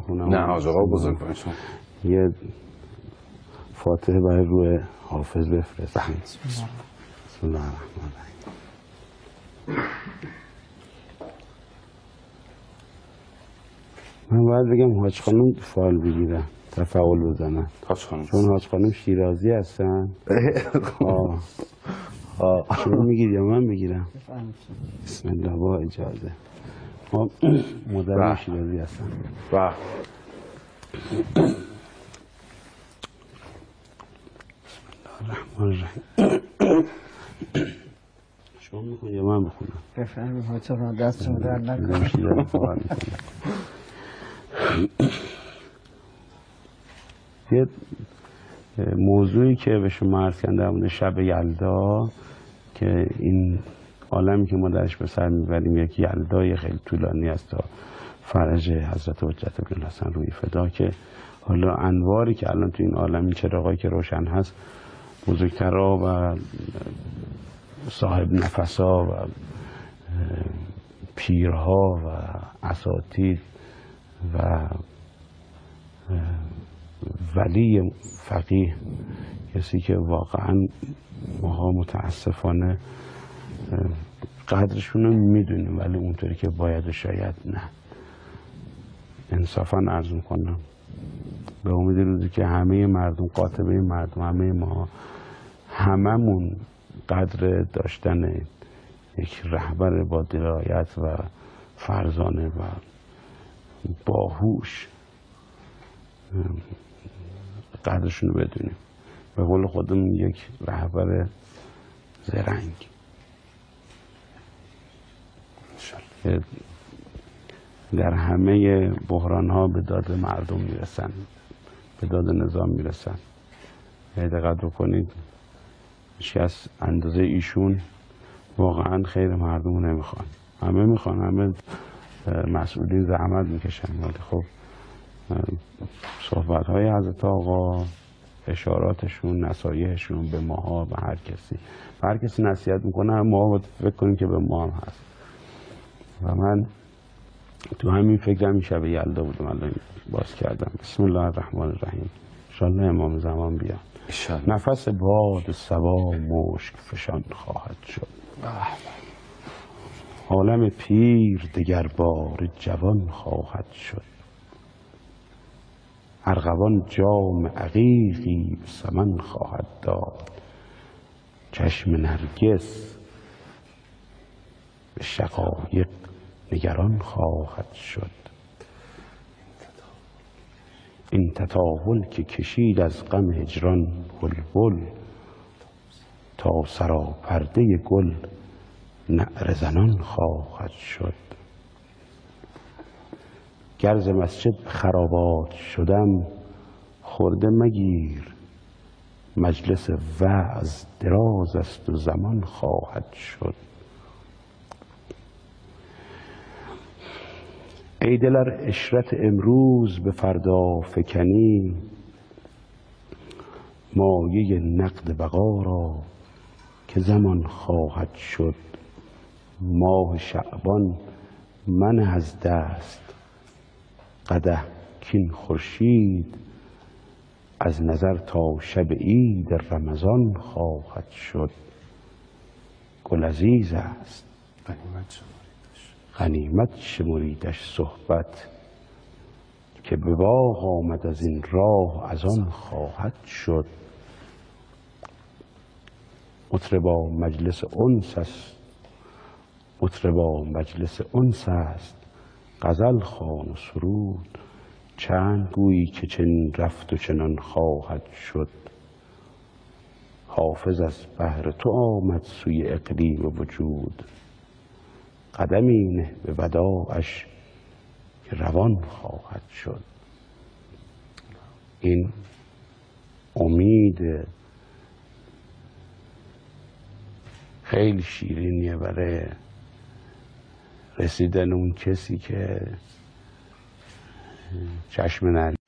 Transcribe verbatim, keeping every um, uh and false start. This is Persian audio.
بخونم؟ نه حاج آقا بزرگ باشون. یه فاتحه برای روی حافظ بفرست. بسم الله الرحمن الرحیم. من باید بگم حاج خانم فال بگیرن، تفاول بزنن، حاج خانم چون حاج خانم شیرازی هستن. آه آه شما میگید یا من بگیرم؟ بسم الله با اجازه. ما مادرم شیرازی هستن. بله. بسم الله الرحمن الرحیم. شما میخونی یا من بخونم؟ بفرمایید حاج آقا، دستتون درد نکنه. شیرازی فعال میکنم. یه موضوعی که به شما عرض کردم در مورد شب یلدا، که این عالمی که ما درش به سر میبریم یک یلدای خیلی طولانی است تا فرج حضرت حجت ابن الحسن روی فدا، که حالا انواری که الان تو این عالم، این چراغایی که روشن هست، بزرگترها و صاحب نفسا و پیرها و اساتید و ولی فقیه، کسی که واقعا ماها متاسفانه قدرشون رو میدونیم ولی اونطوری که باید و شاید نه. انصافا عرض میکنم به امید روزی که همه مردم، قاطبه مردم، همه ما، هممون قدر داشتن یک رهبر با درایت و فرزانه و باهوش قدرشون رو بدونیم. به قول خودمون یک رهبر زرنگ که در همه بحران ها به داد مردم میرسن، به داد نظام میرسن. دقت بکنید هیچ کس اندازه ایشون واقعا خیر مردم رو نمیخوان. همه میخوان، همه مسئولین زحمت میکشن، ولی خب صحبت های حضرت آقا، اشاراتشون، نصایحشون به ماها، به هر کسی، به هر کسی نصیحت میکنه، ما فکر کنیم که به ما هم هست. و من تو همین فکر همین شب یلدا بودم، الان باز کردم. بسم الله الرحمن الرحیم. انشالله امام زمان بیاد. نفس باد صبا مشک فشان خواهد شد. عالم پیر دگر بار جوان خواهد شد. ارغوان جام عقیقی به سمن خواهد داد. چشم نرگس به شقایق نگران خواهد شد. این تطاول که کشید از غم هجران بلبل، تا سراپرده گل نعره زنان خواهد شد. گر ز مسجد خرابات شدم خرده مگیر، مجلس وعظ دراز است و زمان خواهد شد. ای دل ار عشرت امروز به فردا فکنی، مایه نقد بقا را که زمان خواهد شد. ماه شعبان منه از دست قدح کین خورشید، از نظر تا شب عید رمضان خواهد شد. گل عزیز است غنیمت شمریدش صحبت، که به باغ آمد از این راه از آن خواهد شد. مطربا مجلس انس است، مطربا مجلس انس است، غزل خوان و سرود. چند گویی که چنین رفت و چنان خواهد شد. حافظ از بهر تو آمد سوی اقلیم وجود، قدمی نه به وداعش که روان خواهد شد. این امید خیلی شیرینیه برای رسیدن اون کسی که چشم نرگس